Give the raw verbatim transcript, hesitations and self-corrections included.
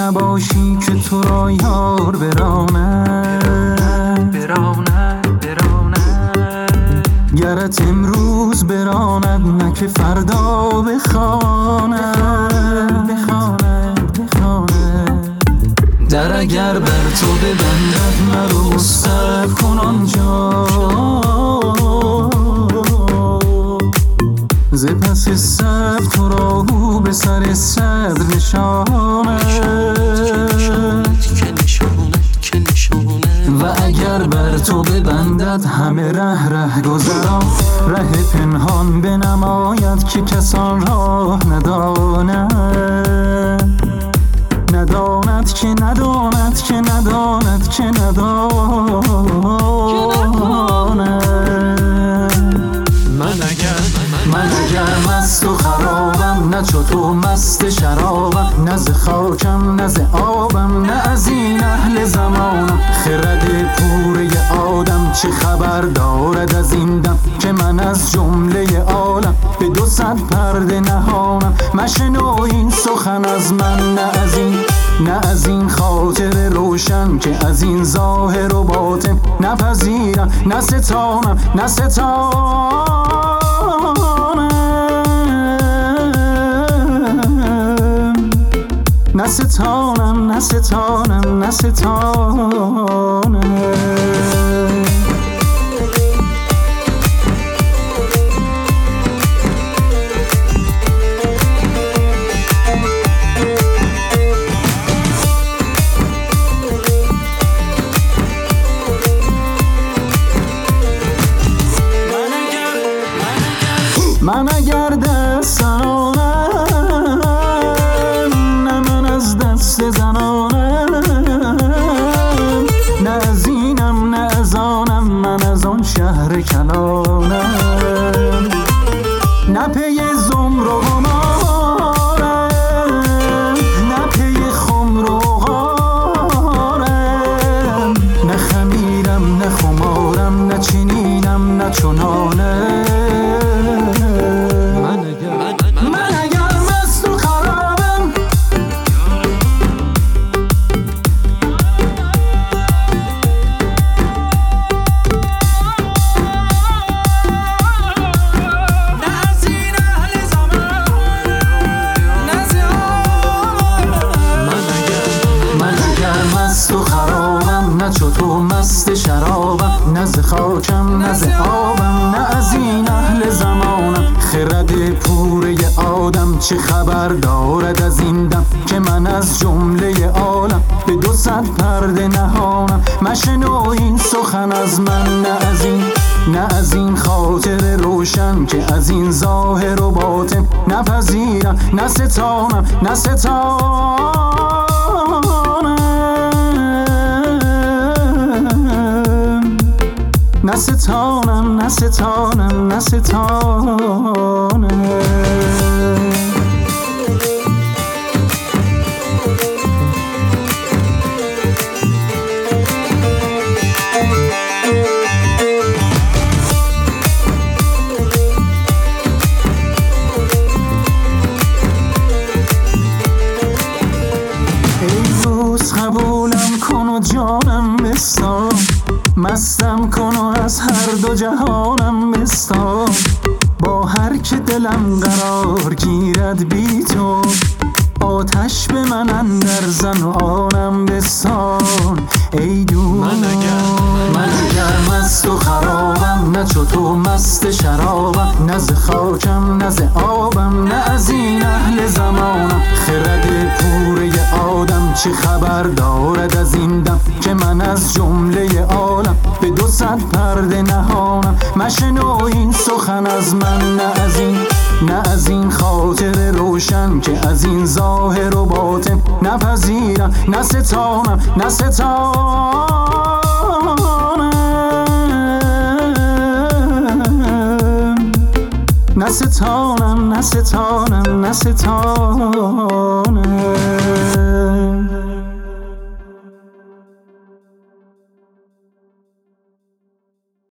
نباشی که تو را یار براند براند براند گرت امروز براند نه که فردا بخواند بخواند بخواند در اگر بر تو ببندد مرو صبر کن آنجا ز پس صبر تو را او به سر صدر نشاند و اگر بر تو ببندد همه ره ره گذران ره پنهان بنماید که کسان راه نداند نداند که نداند که نداند که نداند من اگر من اگر مست و خرابم نه چو تو مست شرابم نه ز خاکم نه ز آبم نه از این اهل زمانم خرد پوره آدم چه خبر دارد از این دم که من از جمله عالم به دو صد پرده نهانم مشنو این سخن از من نه از این نه از این خاطر روشن که از این ظاهر و باطن نپذیرم نه ستانم نه ستانم نه ستانم نه ستانم نه ستانم من اگر دست زنانم نه من از دست زنانم نه از اینم نه از آنم من از آن شهر کلانم نه پی زمر و غمارم نه پی خمر و غارم نه خمیرم نه خمارم نه چنینم نه چنانم نه چو تو مست شرابم نه ز خاکم نه ز آبم نه از این اهل زمانم خرد پوره آدم چه خبر دارد از این دم که من از جمله عالم به دو صد پرده نهانم مشنو این سخن از من نه از این نه از این خاطر روشن که از این ظاهر و باطن نپذیرم نه ستانم نه ستانم نه ستانم نه ستانم نه ستانم ای دوست قبولم کن و جانم بستان مستم کن و از هر دو جهانم بستان با هر که دلم قرار گیرد بی تو آتش به من اندر زن و آنم بستان ای دوست من اگر من اگر مست و خرابم نه چو تو مست شرابم نه ز خاکم نه ز آبم نه از این اهل زمانم خرد پوره آدم چه خبر دارد از این دم که من از جمله عالم به دو صد پرده نهانم مشنو این سخن از من نه از این نه از این خاطر روشن که از این ظاهر و باطن نپذیرم نه ستانم نه ستانم نه ستانم نه ستانم نه ستانم